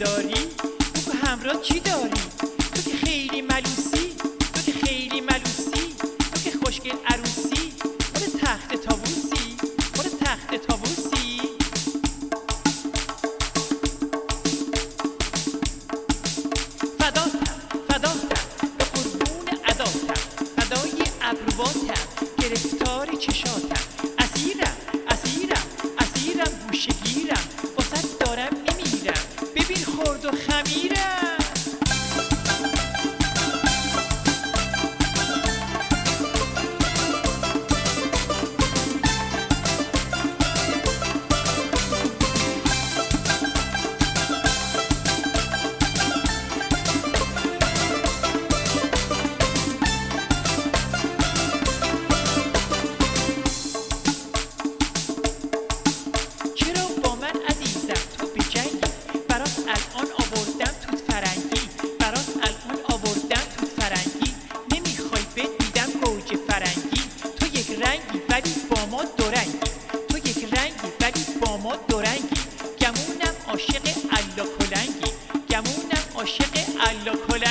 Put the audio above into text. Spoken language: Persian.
داری بگو همراه چی داری؟ تو که خیلی ملوسی، تو که خیلی ملوسی، تو که خوشگل عروسی، مال تخت طاووسی، مال تخت طاووسی. فداتم به قربون عداتم، فدای ابرواتم، گرفتار چشاتم، اسیرم اسیرم اسیرم گوشهگیرم، واسه دارم میمیرم، ببین خرد و خمیرم. ولی با ما دورنگی، تو یک رنگی ولی با ما دورنگی، گمونم عاشق الا کلنگی، گمونم عاشق الا کلنگی.